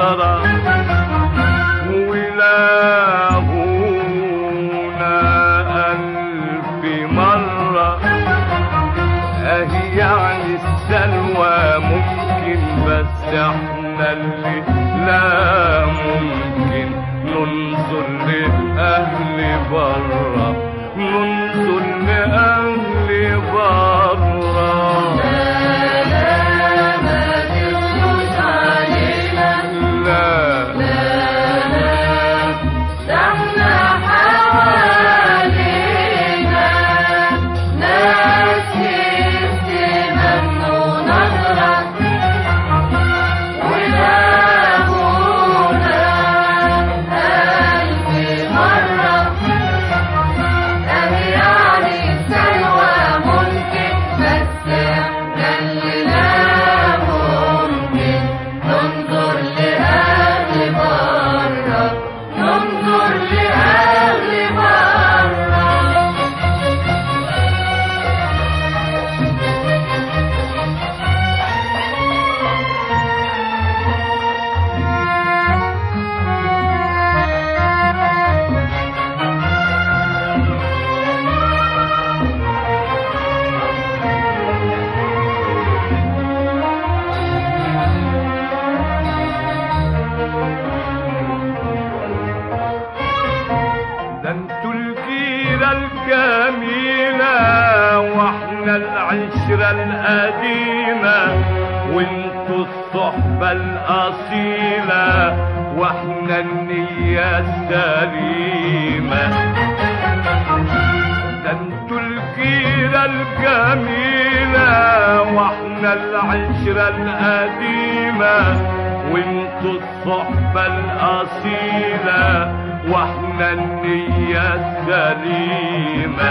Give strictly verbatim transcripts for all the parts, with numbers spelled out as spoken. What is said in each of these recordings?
نظرة ولاهونا ألف مرة. أهي يعني السلوى ممكن بس احنا اللي لا ممكن ننظر لأهل برا، ننظر لأهل برا. العشرة القديمة وانتو الصحبة الأصيلة واحنا النية السليمة. ده انتو الجيرة الجميلة واحنا العشرة القديمة وانتو الصحبة الأصيلة واحنا النية السليمة.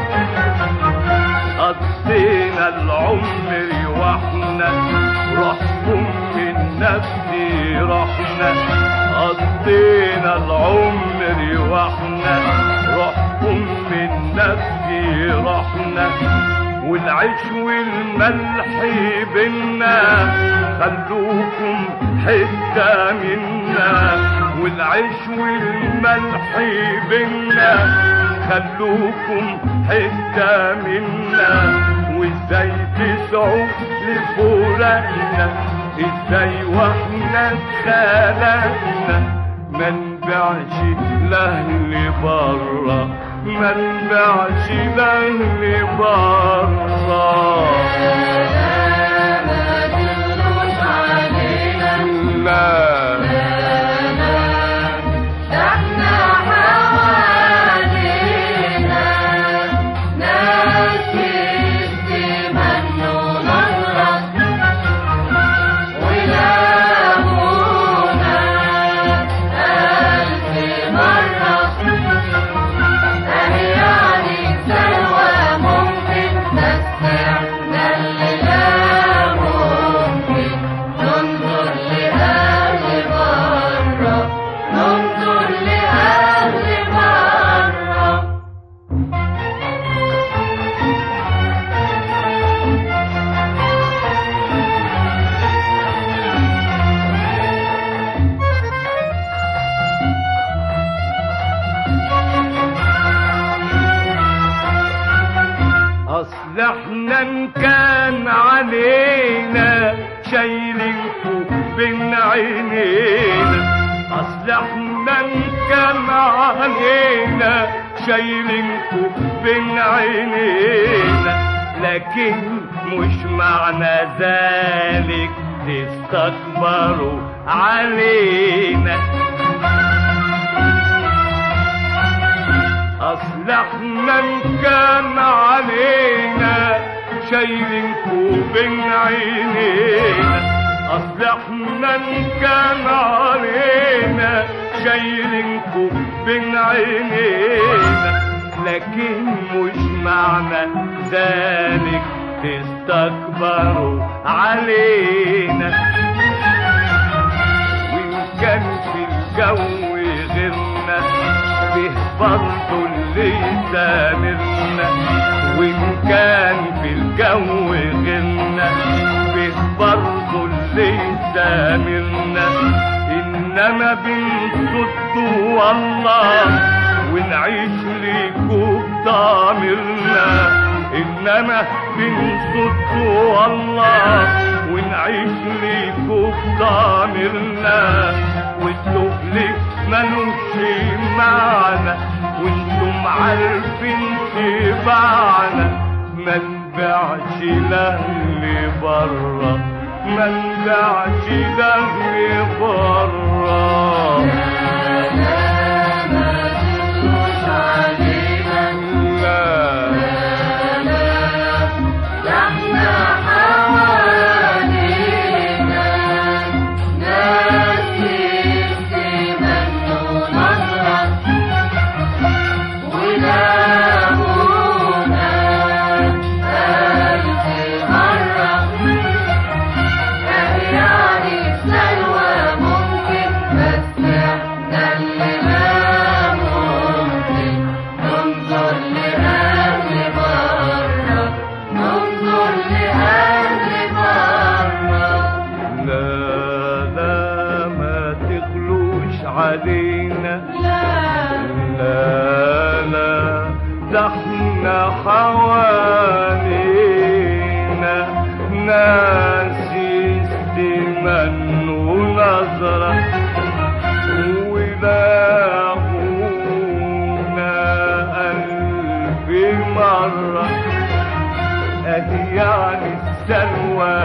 قضينا العمر واحنا روحكم من نفسي رحنا. قضينا العمر واحنا روحكم من نفسي رحنا. والعيش والملح بينا خلوكم حتة منا. والعيش والملح بينا خلوكم حتة منا. وازاي تسعوا لفراقنا ازاي واحنا اتخلقنا. ما نبيعش لاهل برا ما نبيعش لاهل برا. ما تغلوش علينا لا احنا ان كان علينا شايلينكوا بين عينينا. اصل احنا ان كان علينا شايلينكوا بين عينينا. لكن مش معنى ذلك تستكبروا علينا. اصل احنا ان كان علينا شايلينكوا بين عينينا. اصل احنا ان كان علينا شايلينكوا بين عينينا. لكن مش معنى ذلك تستكبروا علينا. وان كان في الجو غيرنا به برضو اللي يسامرنا. وإن كان في الجو غيرنا به برضو اللي يسامرنا. إن إنما بنصد والله ونعيش ليكوا بضميرنا، إنما بنصد والله ونعيش ليكوا بضميرنا، والسؤل ملوش معنى وانتم عارفين تبعنا، ما نبيعش لأهل برا، ما نبيعش لأهل برا. علينا لا لا ده احنا حوالينا ناس يستمنوا نظرة ولاقونا ألف مرة، أهي يعني السلوى